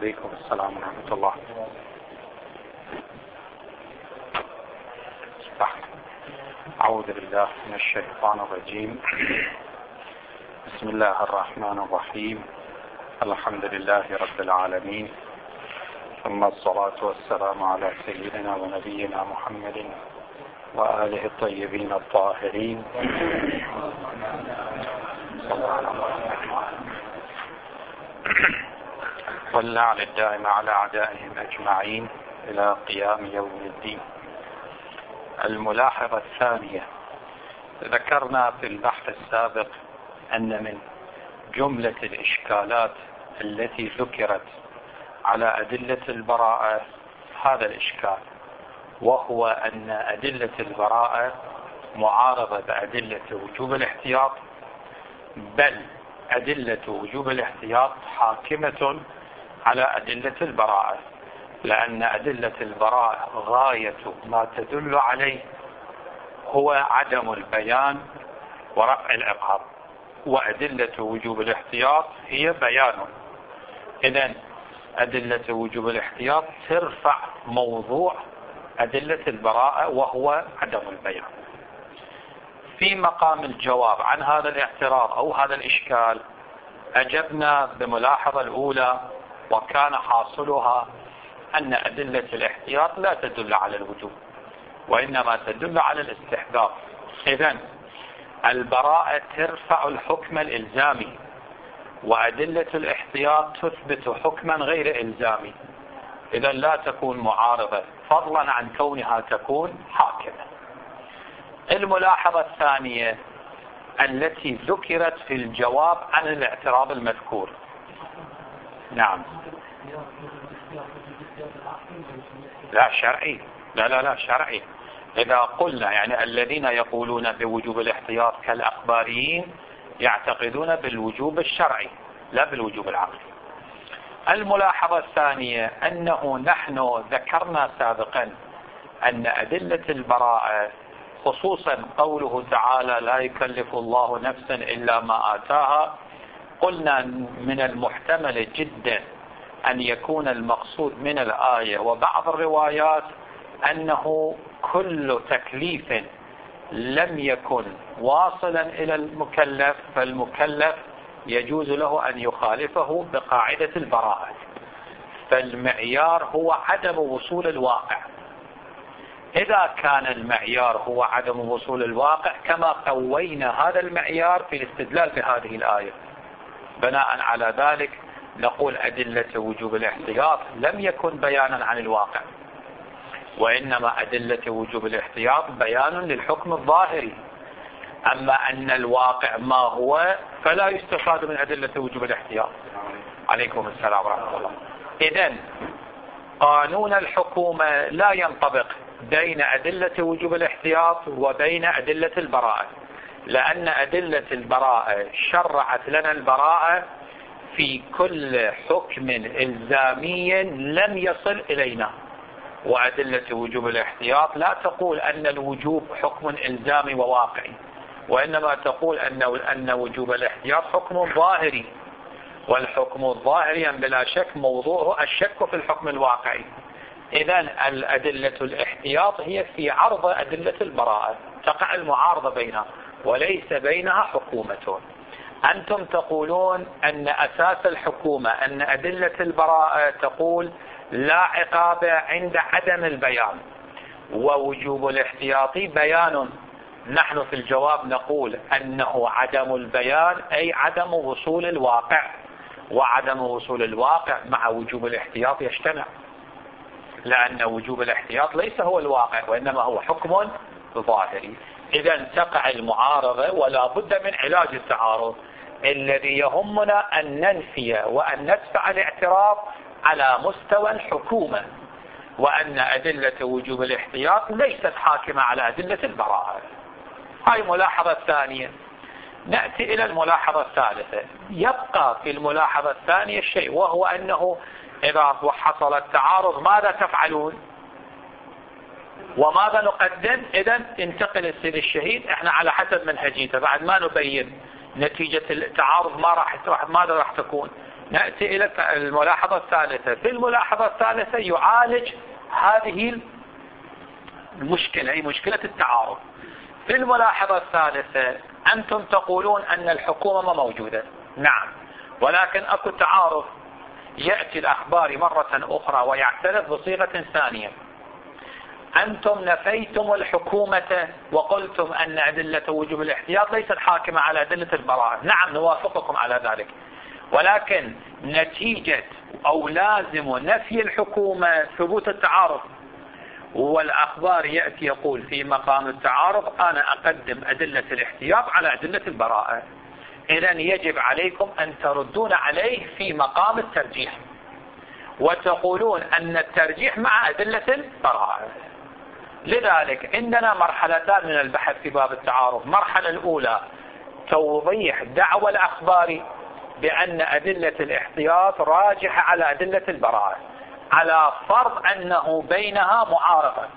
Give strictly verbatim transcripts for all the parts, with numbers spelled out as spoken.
عليكم السلام ورحمة الله. أعوذ بالله من الشيطان الرجيم. بسم الله الرحمن الرحيم. الحمد لله رب العالمين، ثم الصلاة والسلام على سيدنا ونبينا محمد وآله الطيبين الطاهرين. واللعن الدائم على أعدائهم أجمعين إلى قيام يوم الدين. الملاحظة الثانية، ذكرنا في البحث السابق أن من جملة الإشكالات التي ذكرت على أدلة البراءة هذا الإشكال، وهو أن أدلة البراءة معارضة بأدلة وجوب الاحتياط، بل أدلة وجوب الاحتياط حاكمة على أدلة البراءة، لأن أدلة البراءة غاية ما تدل عليه هو عدم البيان ورفع العقاب، وأدلة وجوب الاحتياط هي بيانه. إذن أدلة وجوب الاحتياط ترفع موضوع أدلة البراءة وهو عدم البيان. في مقام الجواب عن هذا الاعتراض أو هذا الإشكال أجبنا بملاحظة الأولى، وكان حاصلها أن أدلة الاحتياط لا تدل على الوجوب وإنما تدل على الاستحباب. إذن البراءة ترفع الحكم الإلزامي، وأدلة الاحتياط تثبت حكما غير إلزامي، إذن لا تكون معارضة فضلا عن كونها تكون حاكمة. الملاحظة الثانية التي ذكرت في الجواب عن الاعتراض المذكور. نعم. لا شرعي، لا لا لا شرعي. إذا قلنا يعني الذين يقولون بوجوب الاحتياط كالأخباريين يعتقدون بالوجوب الشرعي لا بالوجوب العقلي. الملاحظة الثانية أنه نحن ذكرنا سابقا أن أدلة البراءة، خصوصا قوله تعالى لا يكلف الله نفسا إلا ما آتاها، قلنا من المحتمل جدا أن يكون المقصود من الآية وبعض الروايات أنه كل تكليف لم يكن واصلا إلى المكلف فالمكلف يجوز له أن يخالفه بقاعدة البراءة، فالمعيار هو عدم وصول الواقع. إذا كان المعيار هو عدم وصول الواقع كما قوينا هذا المعيار في الاستدلال بهذه الآية، بناء على ذلك نقول أدلة وجوب الاحتياط لم يكن بيانا عن الواقع، وإنما أدلة وجوب الاحتياط بيان للحكم الظاهري، أما أن الواقع ما هو فلا يستفاد من أدلة وجوب الاحتياط. عليكم السلام ورحمة الله. إذن قانون الحكومة لا ينطبق بين أدلة وجوب الاحتياط وبين أدلة البراءة، لأن أدلة البراءة شرعت لنا البراءة في كل حكم إلزامي لم يصل إلينا، وأدلة وجوب الاحتياط لا تقول أن الوجوب حكم إلزامي وواقعي، وإنما تقول أن أن وجوب الاحتياط حكم ظاهري، والحكم الظاهري بلا شك موضوعه الشك في الحكم الواقعي. إذن الأدلة الاحتياط هي في عرض أدلة البراءة، تقع المعارضة بينها وليس بينها حكومة. أنتم تقولون أن أساس الحكومة أن أدلة البراءة تقول لا عقاب عند عدم البيان، ووجوب الاحتياطي بيان. نحن في الجواب نقول أنه عدم البيان أي عدم وصول الواقع، وعدم وصول الواقع مع وجوب الاحتياط يجتمع، لأن وجوب الاحتياط ليس هو الواقع وإنما هو حكم ظاهري. إذا تقع المعارضة ولا بد من علاج التعارض. الذي يهمنا أن ننفي وأن ندفع الاعتراض على مستوى الحكومة، وأن أدلة وجوب الاحتياط ليست حاكمة على أدلة البراءة. هاي ملاحظة ثانية. نأتي إلى الملاحظة الثالثة. يبقى في الملاحظة الثانية شيء، وهو أنه إذا حصل التعارض ماذا تفعلون وماذا نقدم؟ إذن انتقل السيد الشهيد، احنا على حسب منهجيته بعد ما نبين نتيجة التعارض ما راح ماذا راح تكون. نأتي إلى الملاحظة الثالثة. في الملاحظة الثالثة يعالج هذه المشكلة، أي مشكلة التعارض. في الملاحظة الثالثة أنتم تقولون أن الحكومة ما موجودة، نعم، ولكن أكو تعارض. يأتي الأخبار مرة أخرى ويعترف بصيغة ثانية. أنتم نفيتم الحكومة وقلتم أن أدلة وجوب الاحتياط ليست حاكمة على أدلة البراءة، نعم نوافقكم على ذلك، ولكن نتيجة أو لازم نفي الحكومة ثبوت التعارض، والأخبار يأتي يقول في مقام التعارض أنا أقدم أدلة الاحتياط على أدلة البراءة. إذن يجب عليكم أن تردون عليه في مقام الترجيح، وتقولون أن الترجيح مع أدلة البراءة. لذلك عندنا مرحلتان من البحث في باب التعارض. المرحلة الأولى توضيح دعوى الأخبار بأن أدلة الاحتياط راجحة على أدلة البراءة، على فرض أنه بينها معارضة.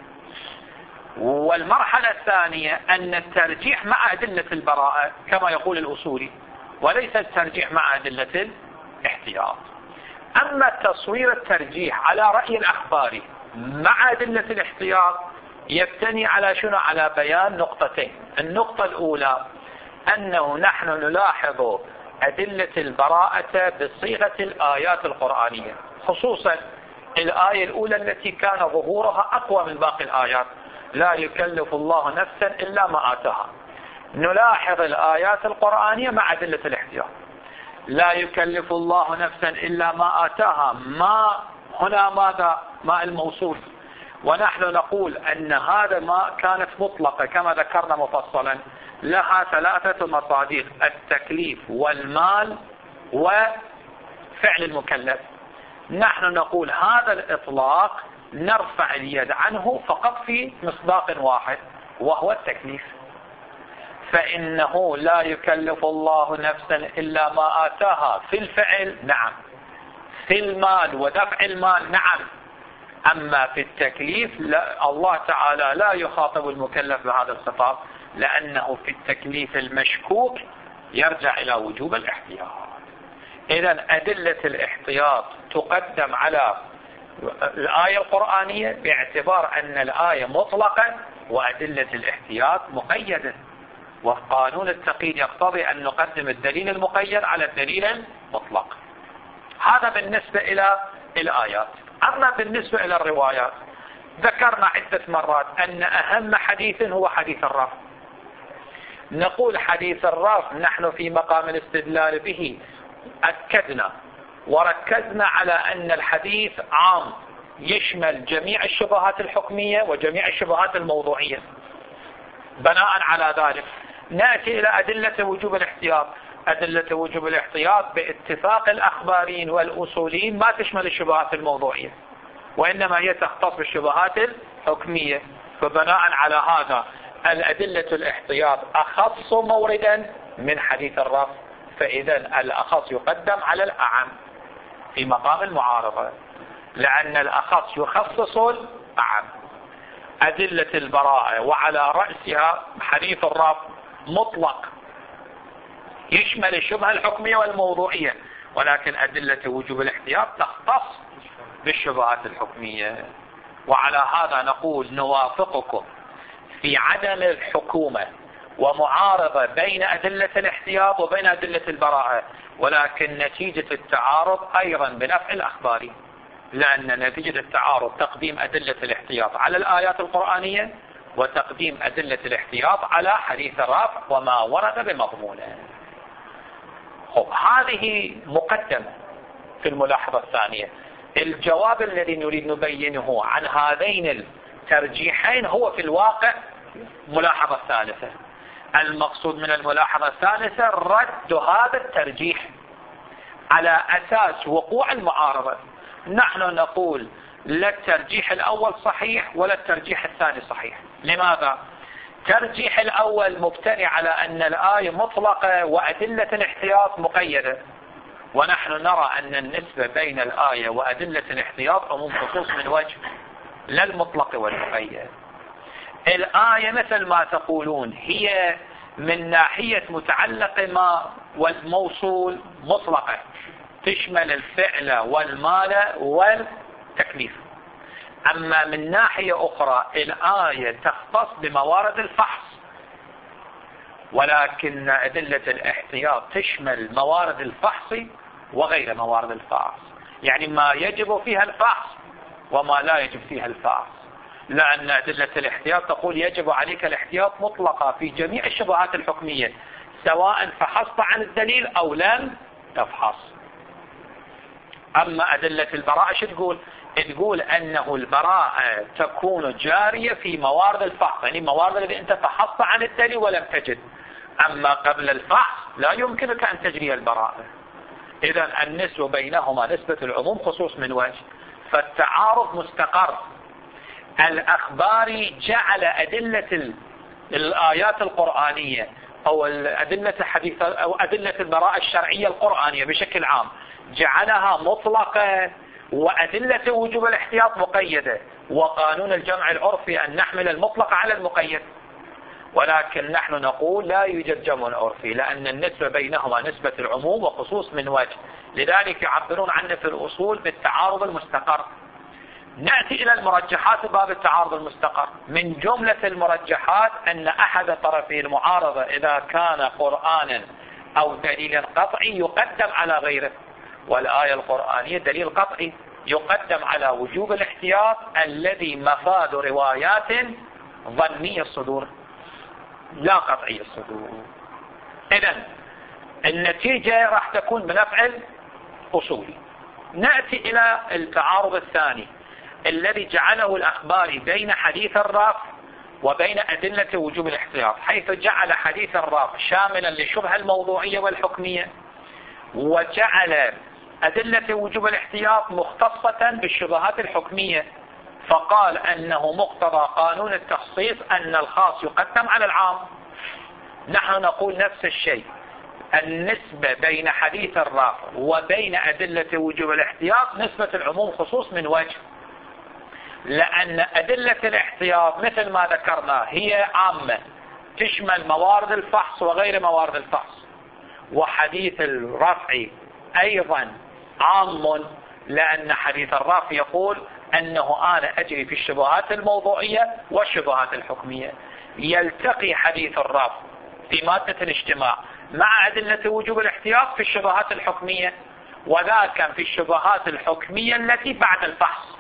والمرحلة الثانية أن الترجيح مع أدلة البراءة كما يقول الأصولي، وليس الترجيح مع أدلة الاحتياط. أما تصوير الترجيح على رأي الأخبار مع أدلة الاحتياط يبتني على شنو؟ على بيان نقطتين. النقطة الأولى أنه نحن نلاحظ أدلة البراءة بصيغة الآيات القرآنية، خصوصا الآية الأولى التي كان ظهورها أقوى من باقي الآيات، لا يكلف الله نفسا إلا ما آتاها. نلاحظ الآيات القرآنية مع أدلة الاحتياط. لا يكلف الله نفسا إلا ما آتاها، ما هنا ماذا؟ ما الموصول. ونحن نقول أن هذا ما كانت مطلقة كما ذكرنا مفصلا، لها ثلاثة مصادر: التكليف والمال وفعل المكلف. نحن نقول هذا الإطلاق نرفع اليد عنه فقط في مصداق واحد وهو التكليف، فإنه لا يكلف الله نفسا إلا ما آتاها في الفعل، نعم، في المال ودفع المال، نعم. أما في التكليف لا، الله تعالى لا يخاطب المكلف بهذا الخطاب، لأنه في التكليف المشكوك يرجع إلى وجوب الاحتياط. إذن أدلة الاحتياط تقدم على الآية القرآنية باعتبار أن الآية مطلقة وأدلة الاحتياط مقيدة، وقانون التقييد يقتضي أن نقدم الدليل المقيد على الدليل المطلق. هذا بالنسبة إلى الآيات. أما بالنسبة إلى الروايات ذكرنا عدة مرات أن أهم حديث هو حديث الرفع. نقول حديث الرفع نحن في مقام الاستدلال به أكدنا وركزنا على أن الحديث عام يشمل جميع الشبهات الحكمية وجميع الشبهات الموضوعية. بناء على ذلك نأتي إلى أدلة وجوب الاحتياط. أدلة وجوب الاحتياط باتفاق الأخباريين والأصوليين ما تشمل الشبهات الموضوعية، وإنما هي تختص بالشبهات الحكمية. فبناء على هذا الأدلة الاحتياط أخص موردا من حديث الرفع، فإذا الأخص يقدم على الأعم في مقام المعارضة، لأن الأخص يخصص الأعم. أدلة البراءة وعلى رأسها حديث الرفع مطلق يشمل الشبهة الحكمية والموضوعية، ولكن أدلة وجوب الاحتياط تختص بالشبهات الحكمية. وعلى هذا نقول نوافقكم في عدم الحكومة ومعارضة بين أدلة الاحتياط وبين أدلة البراءة، ولكن نتيجة التعارض أيضا بنفع الأخبار، لأن نتيجة التعارض تقديم أدلة الاحتياط على الآيات القرآنية وتقديم أدلة الاحتياط على حديث الرفع وما ورد بمضمونه. هذه مقدمة في الملاحظة الثانية. الجواب الذي نريد نبينه عن هذين الترجيحين هو في الواقع ملاحظة ثالثة. المقصود من الملاحظة الثالثة رد هذا الترجيح على أساس وقوع المعارضة. نحن نقول لا الترجيح الأول صحيح ولا الترجيح الثاني صحيح. لماذا؟ الترجيح الأول مبتني على أن الآية مطلقة وأدلة الاحتياط مقيدة، ونحن نرى أن النسبة بين الآية وأدلة الاحتياط عموم خصوص من وجه، لا المطلق والمقيد. الآية مثل ما تقولون هي من ناحية متعلق ما والموصول مطلقة، تشمل الفعل والمال والتكليف. أما من ناحية أخرى الآية تختص بموارد الفحص، ولكن أدلة الاحتياط تشمل موارد الفحص وغير موارد الفحص، يعني ما يجب فيها الفحص وما لا يجب فيها الفحص، لأن أدلة الاحتياط تقول يجب عليك الاحتياط مطلقة في جميع الشبهات الحكمية سواء فحصت عن الدليل أو لم تفحص. أما أدلة البراءة شو تقول؟ تقول أنه البراءة تكون جارية في موارد الفحص، يعني موارد الذي أنت فحصت عن الدليل ولم تجد. أما قبل الفحص لا يمكنك أن تجري البراءة. إذن النسبة بينهما نسبة العموم خصوص من وجه، فالتعارض مستقر. الأخباري جعل أدلة الآيات القرآنية أو أدلة الحديث أو أدلة البراءة الشرعية القرآنية بشكل عام جعلها مطلقة، وأدلة وجوب الاحتياط مقيدة، وقانون الجمع العرفي أن نحمل المطلق على المقيد. ولكن نحن نقول لا يوجد جمع عرفي، لأن النسبة بينهما نسبة العموم وخصوص من وجه، لذلك يعبرون عنه في الأصول بالتعارض المستقر. نأتي إلى المرجحات باب التعارض المستقر. من جملة المرجحات أن أحد طرفي المعارضة إذا كان قرآنا أو دليلا قطعي يقدم على غيره، والآية القرآنية دليل قطعي يقدم على وجوب الاحتياط الذي مفاد روايات ظنية الصدور لا قطعي الصدور. إذن النتيجة راح تكون بنفع الأصولي. نأتي إلى التعارض الثاني الذي جعله الأخباري بين حديث الرافع وبين أدلة وجوب الاحتياط، حيث جعل حديث الرافع شاملا للشبهة الموضوعية والحكمية، وجعل أدلة وجوب الاحتياط مختصة بالشبهات الحكمية، فقال أنه مقتضى قانون التخصيص أن الخاص يقدم على العام. نحن نقول نفس الشيء، النسبة بين حديث الرافع وبين أدلة وجوب الاحتياط نسبة العموم خصوص من وجه، لأن أدلة الاحتياط مثل ما ذكرنا هي عامة تشمل موارد الفحص وغير موارد الفحص، وحديث الرفع أيضا عام، لأن حديث الرفع يقول أنه أنا أجري في الشبهات الموضوعية والشبهات الحكمية. يلتقي حديث الرفع في مادة الاجتماع مع أدلة وجوب الاحتياط في الشبهات الحكمية، وذاك في الشبهات الحكمية التي بعد الفحص.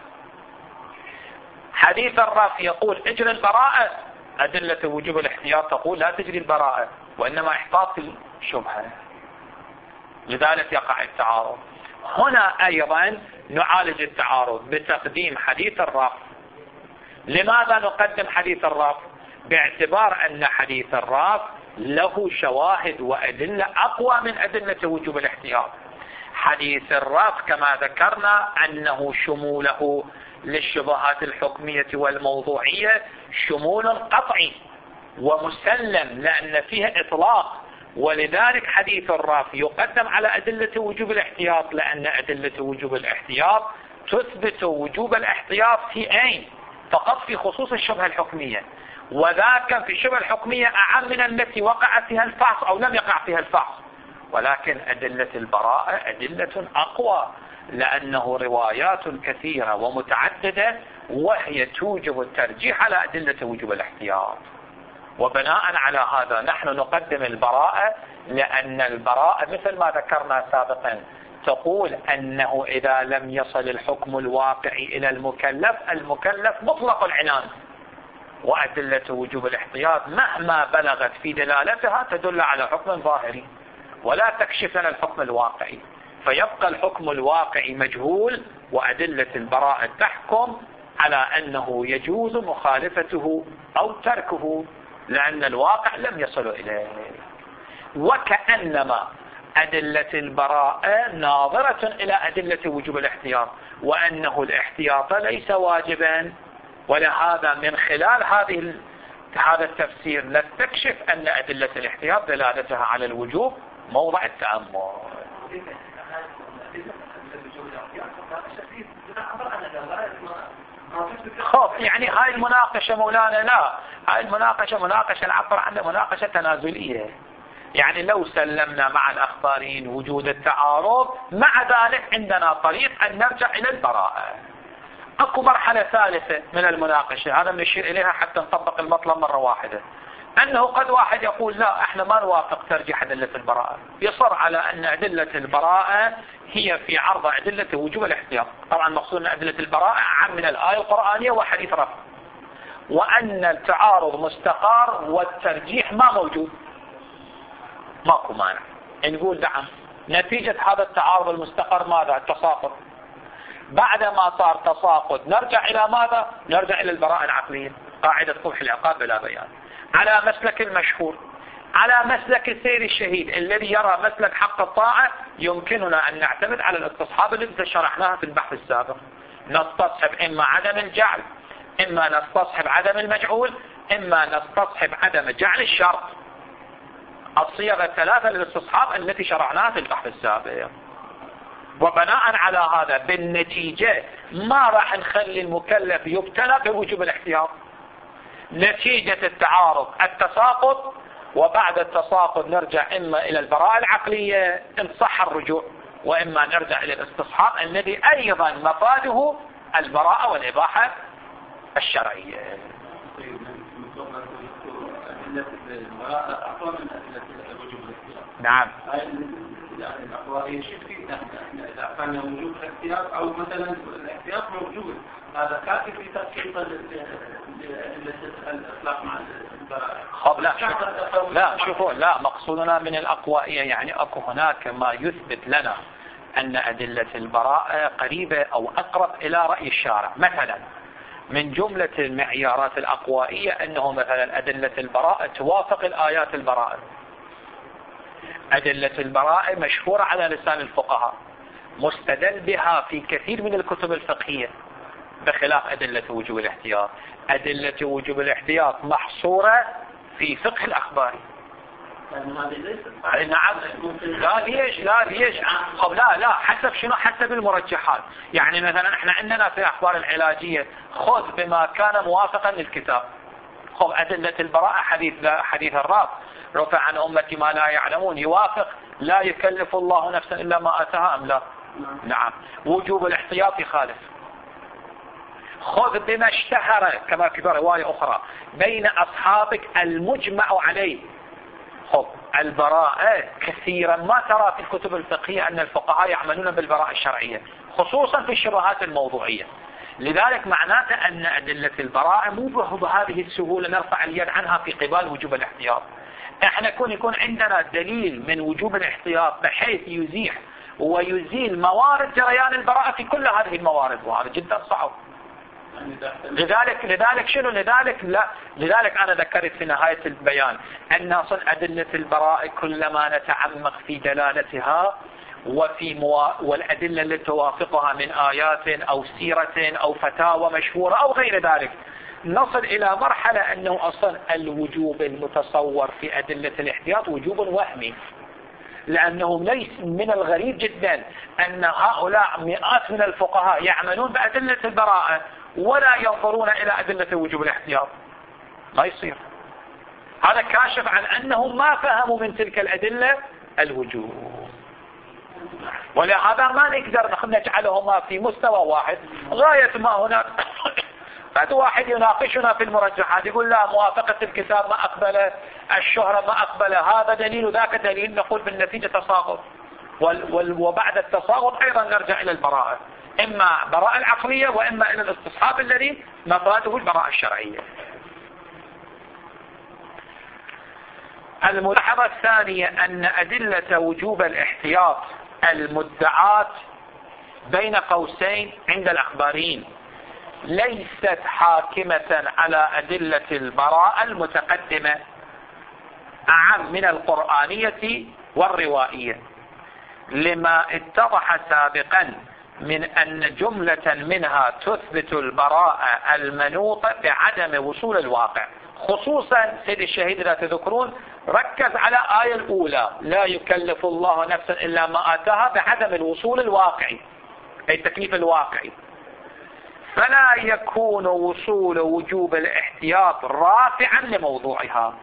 حديث الرفع يقول اجري البراءة، أدلة وجوب الاحتياط تقول لا تجري البراءة وإنما إحقاق الشبهة، لذلك يقع التعارض. هنا أيضا نعالج التعارض بتقديم حديث الرفع. لماذا نقدم حديث الرفع؟ باعتبار أن حديث الرفع له شواهد وأدلة أقوى من أدلة وجوب الاحتياط. حديث الرفع كما ذكرنا أنه شموله للشبهات الحكمية والموضوعية شمول قطعي ومسلم لأن فيها إطلاق، ولذلك حديث الرافع يقدم على أدلة وجوب الاحتياط، لأن أدلة وجوب الاحتياط تثبت وجوب الاحتياط في أين؟ فقط في خصوص الشبهة الحكمية، وذاك في الشبهة الحكمية أعم من التي وقع فيها الفحص أو لم يقع فيها الفحص. ولكن أدلة البراءة أدلة أقوى لأنه روايات كثيرة ومتعددة، وهي توجب الترجيح على أدلة وجوب الاحتياط. وبناء على هذا نحن نقدم البراءة، لأن البراءة مثل ما ذكرنا سابقا تقول أنه إذا لم يصل الحكم الواقعي إلى المكلف، المكلف مطلق العنان، وأدلة وجوب الاحتياط مهما بلغت في دلالتها تدل على حكم ظاهري ولا تكشف لنا الحكم الواقعي، فيبقى الحكم الواقعي مجهول، وأدلة البراءة تحكم على أنه يجوز مخالفته أو تركه لأن الواقع لم يصل إليه. وكأنما أدلة البراءة ناظرة إلى أدلة وجوب الاحتياط، وأنه الاحتياط ليس واجبا، ولهذا من خلال هذه هذا التفسير نستكشف أن أدلة الاحتياط دلالتها على الوجوب موضع التأمل. خوف يعني هاي المناقشة مولانا، لا، هاي المناقشة مناقشة نعبر عنها مناقشة تنازلية، يعني لو سلمنا مع الأخباريين وجود التعارض، مع ذلك عندنا طريق أن نرجع إلى البراءة. أكو مرحلة ثالثة من المناقشة، هذا نشير إليها حتى نطبق المطلب مرة واحدة، أنه قد واحد يقول لا احنا ما نوافق ترجيح أدلة البراءة، يصر على أن أدلة البراءة هي في عرض أدلة وجوب الاحتياط. طبعا مقصود أن أدلة البراءة أعم من الآية القرآنية وحديث رفع، وأن التعارض مستقر والترجيح ما موجود، ماكو مانع. نقول نعم، نتيجة هذا التعارض المستقر ماذا؟ التساقط. بعدما صار تساقط نرجع إلى ماذا؟ نرجع إلى البراءة العقلية، قاعدة قبح العقاب بلا بيان، على مسلك المشهور، على مسلك السير الشهيد الذي يرى مسلك حق الطاعة. يمكننا أن نعتمد على الاستصحاب التي شرحناها في البحث السابق، نستصحب إما عدم الجعل، إما نستصحب عدم المجعول، إما نستصحب عدم جعل الشرط. الصيغ الثلاثة للاستصحاب التي شرعناها في البحث السابق. وبناء على هذا بالنتيجة ما راح نخلي المكلف يبتلى بوجوب الاحتياط. نتيجة التعارض التساقط، وبعد التساقط نرجع إما إلى البراءة العقلية إن صح الرجوع، وإما نرجع إلى الاستصحاب الذي أيضا مفاده البراءة والإباحة الشرعية. نعم. يعني الأقوال يشفي إذا كان وجود الاحتياط أو مثلا الاحتياط موجود، هذا كافي في تحقيق الإطلاق مع البراءة. خب لا شوف لا شوفوا لا مقصودنا من الأقوائية يعني أكو هناك ما يثبت لنا أن أدلة البراءة قريبة أو أقرب إلى رأي الشارع. مثلا من جملة المعيارات الأقوائية أنه مثلا أدلة البراءة توافق الآيات البراءة. أدلة البراءة مشهورة على لسان الفقهاء، مستدل بها في كثير من الكتب الفقهية، بخلاف أدلة وجوب الاحتياط. أدلة وجوب الاحتياط محصورة في فقه الأخبار. نعم. لا ليش لا ليش طب لا لا حسب شنو؟ حسب المرجحات. يعني مثلا احنا عندنا في أخبار العلاجية خذ بما كان موافقا للكتاب. خذ أدلة البراءة حديث حديث الراب رفع عن أمتي ما لا يعلمون، يوافق لا يكلف الله نفسا إلا ما آتاها أم لا؟ نعم. وجوب الاحتياط يخالف. خذ بما اشتهر كما في رواية أخرى بين أصحابك المجمع عليه. خذ البراءة كثيرا ما ترى في الكتب الفقهية أن الفقهاء يعملون بالبراءة الشرعية، خصوصا في الشبهات الموضوعية. لذلك معناته أن أدلة البراءة مو بهذه السهولة نرفع اليد عنها في قبال وجوب الاحتياط. احنا يكون يكون عندنا دليل من وجوب الاحتياط بحيث يزيح ويزيل موارد جريان البراءة في كل هذه الموارد، وهذا جدا صعب. لذلك لذلك شنو لذلك لا لذلك انا ذكرت في نهاية البيان ان اصل ادلة البراءة كلما نتعمق في دلالتها وفي موا... والادلة التي توافقها من ايات او سيرة او فتاوى مشهورة او غير ذلك، نصل الى مرحلة انه اصلا الوجوب المتصور في ادلة الاحتياط وجوب وهمي. لأنه ليس من الغريب جدا أن هؤلاء مئات من الفقهاء يعملون بأدلة البراءة ولا ينظرون إلى أدلة وجوب الاحتياط. ما يصير. هذا كاشف عن أنهم ما فهموا من تلك الأدلة الوجوب. ولهذا ما نقدر نجعلهما في مستوى واحد. غاية ما هناك بعد واحد يناقشنا في المرجحات يقول لا موافقة الكتاب ما أقبله، الشهرة ما أقبله، هذا دليل وذاك دليل، نقول بالنتيجة تساقط. وبعد التساقط أيضا نرجع إلى البراءة، إما براءة العقلية وإما إلى الاستصحاب الذي مفاده البراءة الشرعية. الملاحظة الثانية أن أدلة وجوب الاحتياط المدعاة بين قوسين عند الأخباريين ليست حاكمة على أدلة البراءة المتقدمة، أعم من القرآنية والروائية، لما اتضح سابقا من أن جملة منها تثبت البراءة المنوطة بعدم وصول الواقع. خصوصا سيد الشهيد لا تذكرون ركز على آية الأولى لا يكلف الله نفسا إلا ما آتاها بعدم الوصول الواقعي أي التكليف الواقعي. فلا يكون وصول وجوب الاحتياط رافعا لموضوعها،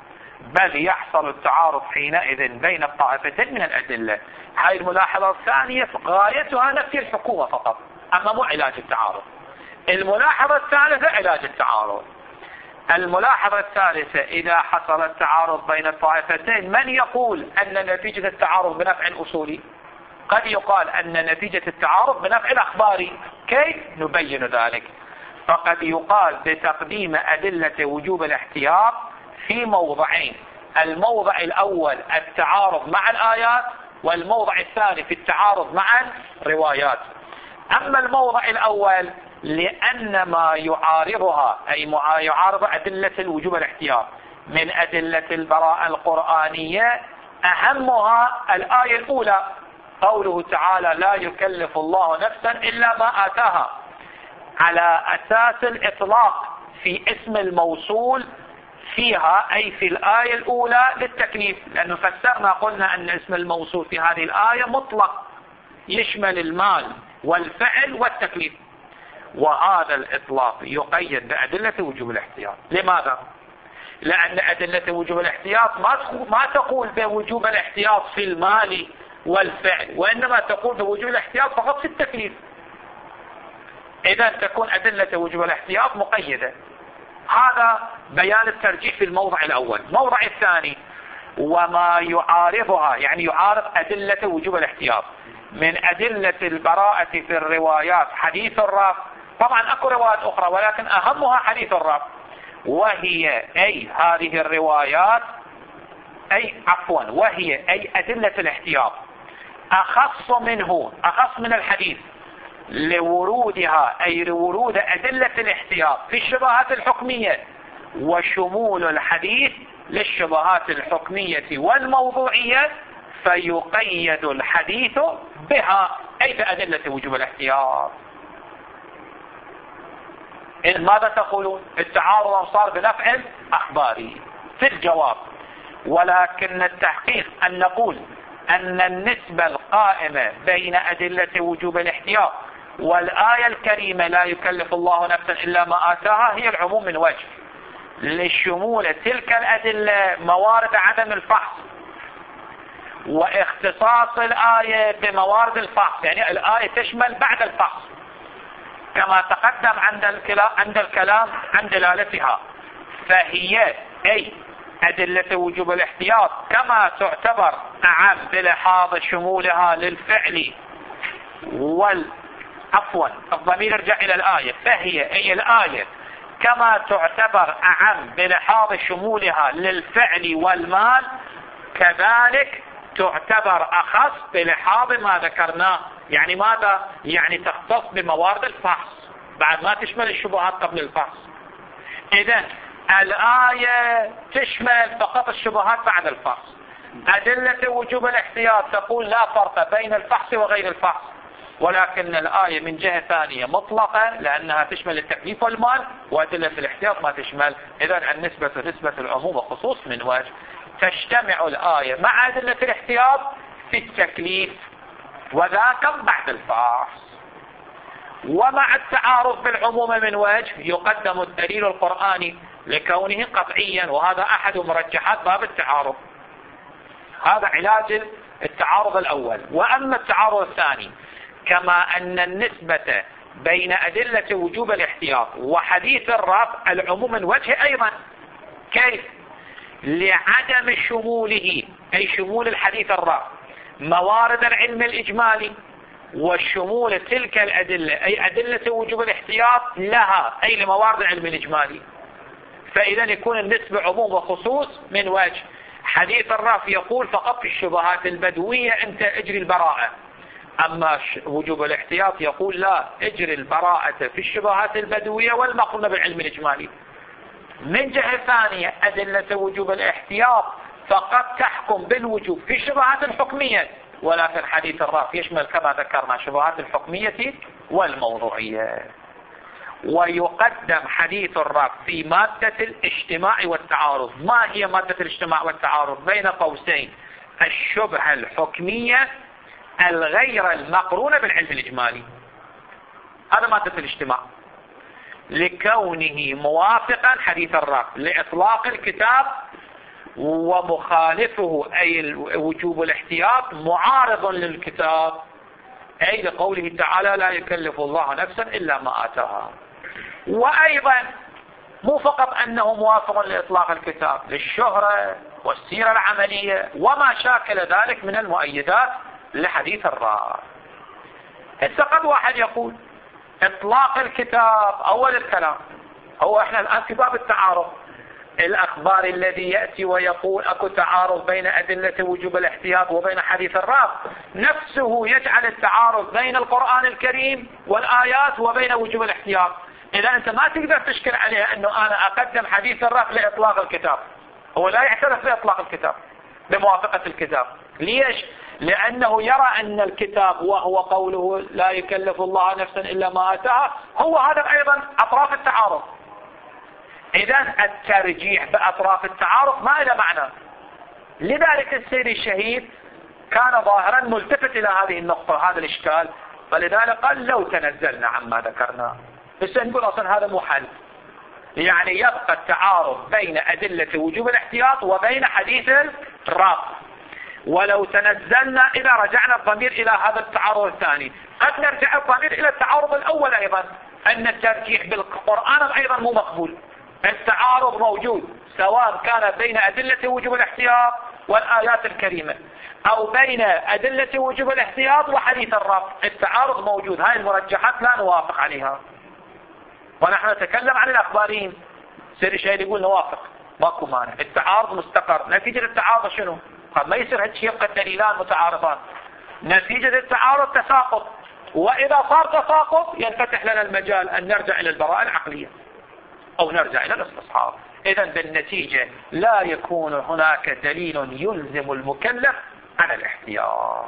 بل يحصل التعارض حينئذ بين الطائفتين من الأدلة. هاي الملاحظة الثانية غايتها نفي الحكومة فقط، أما مو علاج التعارض. الملاحظة الثالثة علاج التعارض. الملاحظة الثالثة إذا حصل التعارض بين الطائفتين، من يقول أن نتيجة التعارض بنفع أصولي؟ قد يقال أن نتيجة التعارض بنفع أخباري. كيف نبين ذلك؟ فقد يقال بتقديم أدلة وجوب الاحتياط في موضعين: الموضع الأول التعارض مع الآيات، والموضع الثاني في التعارض مع الروايات. أما الموضع الأول لأن ما يعارضها أي ما يعارض أدلة الوجوب الاحتياط من أدلة البراءة القرآنية أهمها الآية الأولى، قوله تعالى: لا يكلف الله نفسا إلا ما آتاها، على أساس الإطلاق في اسم الموصول فيها أي في الآية الأولى للتكليف، لأنه فسرنا قلنا أن اسم الموصول في هذه الآية مطلق يشمل المال والفعل والتكليف، وهذا الإطلاق يقيد بأدلة وجوب الاحتياط. لماذا؟ لأن أدلة وجوب الاحتياط ما تقول بوجوب الاحتياط في المال والفعل، وإنما تقول بوجوب الاحتياط فقط في التكليف. إذا تكون أدلة وجوب الاحتياط مقيدة. هذا بيان الترجيح في الموضع الأول. الموضع الثاني وما يعارضها، يعني يعارض أدلة وجوب الاحتياط من أدلة البراءة في الروايات حديث الرب. طبعا أكو روايات أخرى ولكن أهمها حديث الرب، وهي أي هذه الروايات أي عفوا وهي أي أدلة الاحتياط أخص منه أخص من الحديث لورودها، أي لورود أدلة الاحتياط في الشبهات الحكمية، وشمول الحديث للشبهات الحكمية والموضوعية، فيقيد الحديث بها أي بأدلة وجوب الاحتياط. إن ماذا تقولون؟ التعارض صار بنفع أخباري في الجواب، ولكن التحقيق أن نقول أن النسبة القائمة بين أدلة وجوب الاحتياط والآية الكريمة لا يكلف الله نفسا إلا ما آتاها هي العموم من وجه، لشمول تلك الأدلة موارد عدم الفحص، واختصاص الآية بموارد الفحص، يعني الآية تشمل بعد الفحص كما تقدم عند الكلام عند الكلام عن دلالتها. فهي أي أدلة وجوب الاحتياط كما تعتبر أعم بلحاظ شمولها للفعل وال عفوا الضمير يرجع إلى الآية، فهي أي الآية كما تعتبر أعم بلحاظ شمولها للفعل والمال، كذلك تعتبر أخص بلحاظ ما ذكرناه. يعني ماذا؟ يعني تختص بموارد الفحص بعد ما تشمل الشبهات قبل الفحص. إذن الآية تشمل فقط الشبهات بعد الفحص. أدلة وجوب الاحتياط تقول لا فرق بين الفحص وغير الفحص، ولكن الآية من جهة ثانية مطلقة لأنها تشمل التكليف والمال، وأدلة الاحتياط ما تشمل. إذن النسبة نسبة العموم وخصوص من وجه. تجتمع الآية مع أدلة الاحتياط في التكليف وذاك بعد الفحص. ومع التعارض بالعموم من وجه يقدم الدليل القرآني لكونه قطعيا، وهذا أحد مرجحات باب التعارض. هذا علاج التعارض الأول. وأما التعارض الثاني كما أن النسبة بين أدلة وجوب الاحتياط وحديث الرب العموم من وجه أيضا. كيف؟ لعدم شموله أي شمول الحديث الرب موارد العلم الإجمالي، والشمول تلك الأدلة أي أدلة وجوب الاحتياط لها أي لموارد العلم الإجمالي. فإذا يكون النسبة عموم وخصوص من وجه. حديث الرف يقول فقط في الشبهات البدوية أنت اجري البراءة، أما وجوب الاحتياط يقول لا، اجري البراءة في الشبهات البدوية والمقرونة بالعلم الإجمالي. من جهة ثانية أدلة وجوب الاحتياط فقط تحكم بالوجوب في الشبهات الحكمية، ولكن حديث الرف يشمل كما ذكرنا الشبهات الحكمية والموضوعية. ويقدم حديث الرف في مادة الاجتماع والتعارض. ما هي مادة الاجتماع والتعارض؟ بين قوسين الشبهة الحكمية الغير المقرونة بالعلم الإجمالي. هذا مادة الاجتماع لكونه موافقا حديث الرف لإطلاق الكتاب ومخالفه أي وجوب الاحتياط معارض للكتاب، أي لقوله تعالى لا يكلف الله نفسا إلا ما آتاها. وأيضا مو فقط أنه موافق لإطلاق الكتاب، للشهرة والسيرة العملية وما شاكل ذلك من المؤيدات لحديث الراء. هسه قد واحد يقول إطلاق الكتاب أول الكلام، هو احنا الآن في باب التعارض، الأخبار الذي يأتي ويقول أكو تعارض بين أدلة وجوب الاحتياط وبين حديث الراء، نفسه يجعل التعارض بين القرآن الكريم والآيات وبين وجوب الاحتياط. إذا أنت ما تقدر تشكل عليه أنه أنا أقدم حديث الراء لإطلاق الكتاب، هو لا يعترف بإطلاق الكتاب بموافقة الكتاب. ليش؟ لأنه يرى أن الكتاب وهو قوله لا يكلف الله نفسا إلا ما آتاها، هو هذا أيضا أطراف التعارض. إذا الترجيح بأطراف التعارض ما له معنى. لذلك السيد الشهيد كان ظاهرا ملتفت إلى هذه النقطة، هذا الإشكال، فلذلك قال لو تنزلنا عما ذكرنا. بس نقول أصلا هذا مو حل، يعني يبقى التعارض بين أدلة وجوب الاحتياط وبين حديث الراء. ولو تنزلنا إذا رجعنا الضمير إلى هذا التعارض الثاني، قد نرجع الضمير إلى التعارض الأول أيضا، أن الترجيح بالقرآن أيضا مو مقبول. التعارض موجود سواء كان بين أدلة وجوب الاحتياط والآيات الكريمة أو بين أدلة وجوب الاحتياط وحديث الراء، التعارض موجود. هاي المرجحات لا نوافق عليها، ونحن نتكلم عن الأخباريين. سير الشهيد يقول نوافق، ماكو مانع، التعارض مستقر. نتيجة التعارض شنو؟ قد ما يصير هالشيء يبقى الدليلان متعارضان، نتيجة التعارض تساقط، وإذا صار تساقط ينفتح لنا المجال أن نرجع إلى البراءة العقلية أو نرجع إلى الاستصحاب. إذن بالنتيجة لا يكون هناك دليل يلزم المكلف على الاحتياط.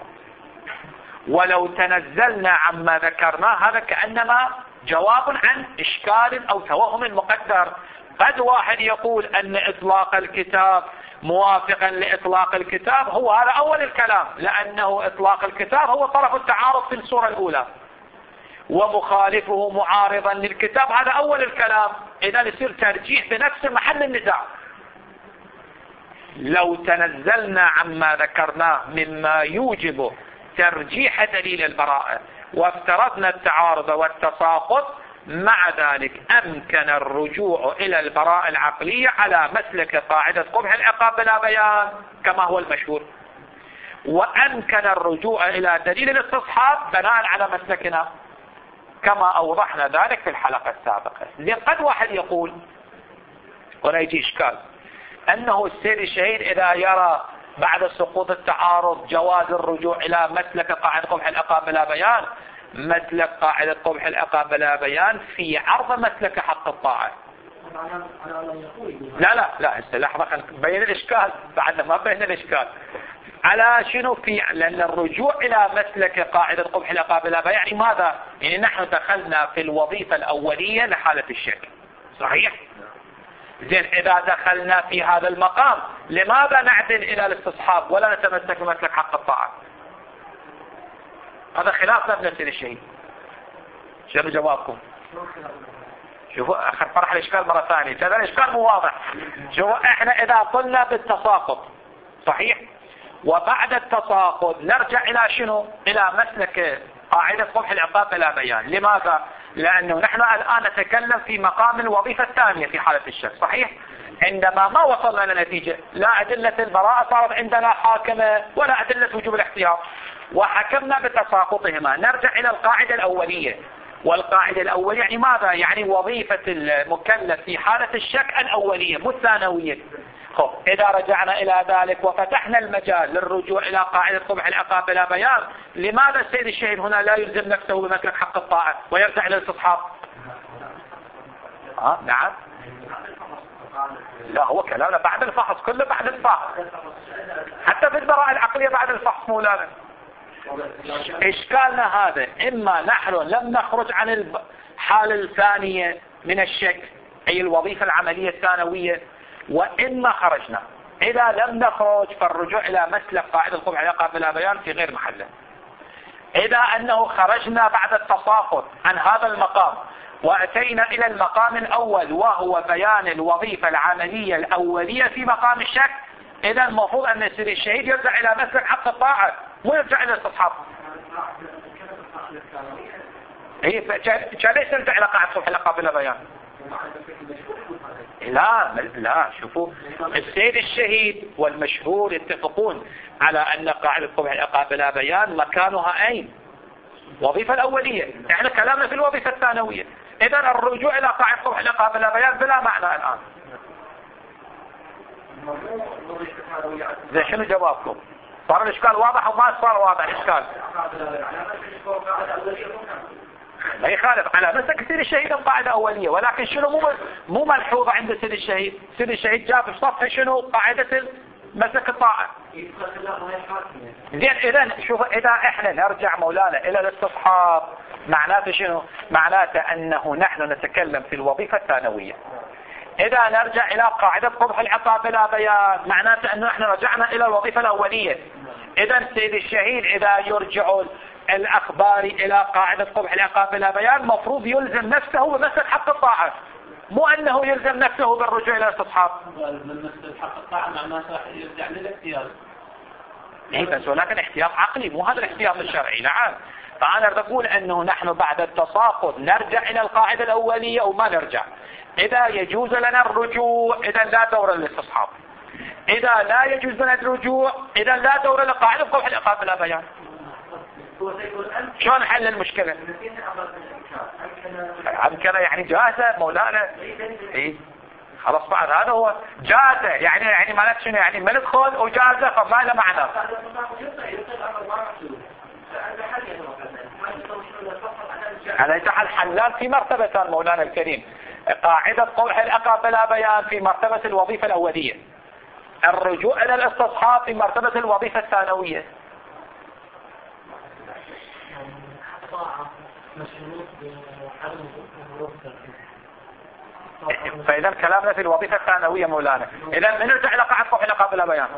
ولو تنزلنا عما ذكرناه، هذا كأنما جواب عن إشكال أو توهم مقدر. قد واحد يقول أن إطلاق الكتاب موافقا لإطلاق الكتاب، هو هذا أول الكلام، لأنه إطلاق الكتاب هو طرف التعارض في الصورة الأولى، ومخالفه معارضا للكتاب هذا أول الكلام. إذا يصير ترجيح بنفس محل النزاع. لو تنزلنا عما ذكرناه مما يوجب ترجيح دليل البراءة وافترضنا التعارض والتساقط، مع ذلك أمكن الرجوع إلى البراءة العقلية على مسلك قاعدة قبح العقاب بلا بيان كما هو المشهور، وأمكن الرجوع إلى دليل الاستصحاب بناء على مسلكنا كما أوضحنا ذلك في الحلقة السابقة. قد واحد يقول، ولا يجي إشكال، أنه السيد الشهيد إذا يرى بعد سقوط التعارض جواز الرجوع إلى مسلك قاعدة قبح العقاب بلا بيان، مسلك قاعدة قبح العقاب بلا بيان في عرض مسلك حق الطاعة. لا لا لا هسه لحظة بين الإشكال، بعد ما بين الإشكال على شنو؟ في لأن الرجوع إلى مسلك قاعدة قبح العقاب بلا بيان يعني ماذا؟ يعني نحن دخلنا في الوظيفة الأولية لحالة الشك، صحيح؟ زين، إذا دخلنا في هذا المقام لماذا نعدل إلى الاستصحاب ولا نتمسك بمسلك حق الطاعة؟ هذا خلافنا بنفس الشيء. شنو جوابكم؟ شوفوا أخذ فرح الإشكال مرة ثانية، هذا الإشكال مو واضح. شوفوا إحنا إذا قلنا بالتساقط صحيح، وبعد التساقط نرجع إلى شنو؟ إلى مسلك قاعدة قبح العقاب بلا بيان. لماذا؟ لأنه نحن الآن نتكلم في مقام الوظيفة الثانية في حالة الشك، صحيح؟ عندما ما وصلنا لنتيجة، لا أدلة البراءة صارت عندنا حاكمة ولا أدلة وجوب الاحتياط، وحكمنا بتساقطهما، نرجع إلى القاعدة الأولية. والقاعدة الأولية يعني ماذا؟ يعني وظيفة المكلف في حالة الشك الأولية مو الثانوية. خب إذا رجعنا إلى ذلك وفتحنا المجال للرجوع إلى قاعدة قبح العقاب بلا بيان، لماذا السيد الشهيد هنا لا يلزم نفسه بمسلك حق الطاعة ويرجع إلى الاستصحاب؟ آه نعم، لا هو كلامنا بعد الفحص، كله بعد الفحص، حتى في البراءة العقلية بعد الفحص مولانا. إشكالنا هذا، إما نحن لم نخرج عن الحالة الثانية من الشك أي الوظيفة العملية الثانوية، وإما خرجنا. إذا لم نخرج فالرجوع إلى مسلك قاعدة قبح العقاب بلا بيان في غير محله. إذا أنه خرجنا بعد التساقط عن هذا المقام وأتينا إلى المقام الأول وهو بيان الوظيفة العملية الأولية في مقام الشك، إذا المفروض أن يصير الشهيد يرجع إلى مسلك حق الطاعة مو يرجع إلى الاستصحاب. هي كان ليش نرجع إلى قاعدة صلح العقاب بلا بيان؟ لا لا شوفوا السيد الشهيد والمشهور يتفقون على أن قاعدة صلح العقاب بلا بيان مكانها أين؟ وظيفة الأولية. احنا كلامنا في الوظيفة الثانوية. إذا الرجوع إلى قاعدة صلح العقاب بلا بيان بلا معنى الآن. زي شنو جوابكم؟ صار الإشكال واضح أو ما صار واضح الإشكال؟ لا يخالف على مسك سيد الشهيد قاعدة أولية، ولكن شنو مو مو ملحوظة عند سيد الشهيد. سيد الشهيد جاب في صفحة شنو قاعدة مسك الطاعة. زين إذا شوف إذا إحنا نرجع مولانا إلى الاستصحاب معناته شنو؟ معناته أنه نحن نتكلم في الوظيفة الثانوية. إذا نرجع إلى قاعدة قبح العقاب بلا بيان معناته أنه إحنا رجعنا إلى الوظيفة الأولية. إذا سيد الشهيد إذا يرجع الأخبار إلى قاعدة قبح العقاب بلا بيان مفروض يلزم نفسه بمسك حق الطاعة، مو أنه يلزم نفسه بالرجوع إلى الاستصحاب. من مسك حق الطاعة معناته يرجع للاختيار. إيه بس ولكن احتياط عقلي مو هذا الاحتياط الشرعي. نعم. فأنا أقول أنه نحن بعد التساقط نرجع إلى القاعدة الأولية أو ما نرجع. إذا يجوز لنا الرجوع إذا لا دور للاستصحاب. إذا لا يجوز لنا الرجوع إذا لا دور لقاعدة قبح العقاب بلا بيان. شلون حل المشكلة؟ أمكن يعني جاهزة مولانا. إيه خلاص بعد هذا هو جاهزة يعني يعني ما شنو يعني ما ندخل وجاهزة فما له معنى. على يتحل حلال في مرتبة مولانا الكريم. قاعدة قبح العقاب بلا بيان في مرتبة الوظيفة الأولية. الرجوع إلى الاستصحاب في مرتبة الوظيفة الثانوية. فإذا كلامنا في الوظيفة الثانوية مولانا. إذا من نرجع إلى قاعدة قبح العقاب بلا بيان.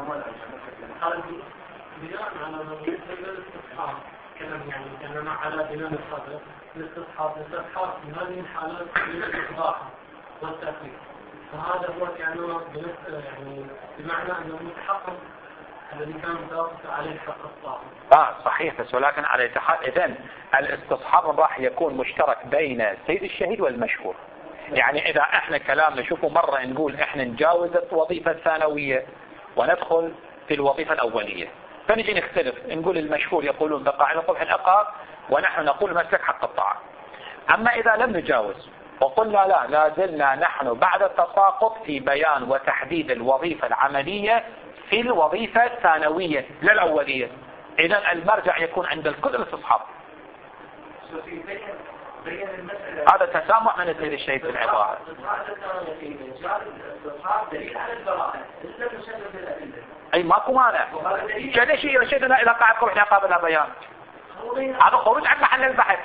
كلام يعني كلام على بناء الصدر الاستصحاب الاستصحاب في هذه الحالات من الإفضاح والتأكيد، فهذا هو كأنه يعني بمعنى أنه متحقق الذي كان متوقف عليه حق الطاعة. آه صحيح بس ولكن على اتحاد. إذن الاستصحاب راح يكون مشترك بين سيد الشهيد والمشهور. يعني إذا احنا كلامنا شوفوا مرة نقول احنا نجاوز الوظيفة الثانوية وندخل في الوظيفة الأولية، فنجي نختلف نقول المشهور يقولون بقاعدة قبح العقاب ونحن نقول مسلك حق الطاعة. أما إذا لم نجاوز وقلنا لا لا زلنا نحن بعد التساقط في بيان وتحديد الوظيفة العملية في الوظيفة الثانوية لا الأولية، إذن المرجع يكون عند الكل الاستصحاب. هذا تسامح من السيد الشهيد في العبارة. أي ماكو مانع. كذا شيء يرشدنا إلى قاعدة قبح العقاب بلا بيان. هذا خروج عن محل البحث.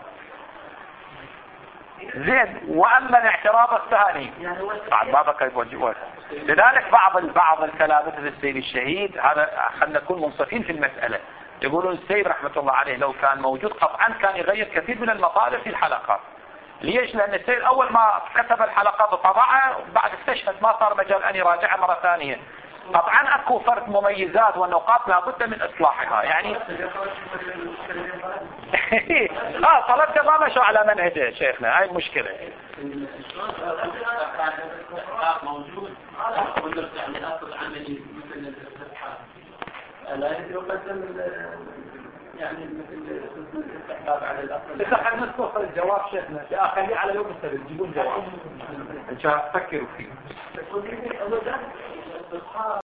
زين. وأما الاعتراض الثاني بعد ما بقى يوجهه. لذلك بعض بعض الكلام مثل السيد الشهيد هذا خلنا نكون منصفين في المسألة. يقولون السيد رحمة الله عليه لو كان موجود قطعا كان يغير كثير من المطالب في الحلقات. ليش؟ لأن السيد أول ما كتب الحلقات وطبعها بعد استشهد ما صار مجال أن يراجعها مرة ثانية. طبعا اكو فرق مميزات والنقاط لابد من اصلاحها يعني. اه طلبت ما مشوا على منهجه شيخنا هاي المشكلة. موجود يعني اصل عملي مثل الاستصحاب لا يقدم يعني مثل الاستحباب على الاصل. اذا خلينا نستوصل الجواب شيخنا لا خليه على يوم السبت جيبون جواب ان شاء الله فكروا فيه.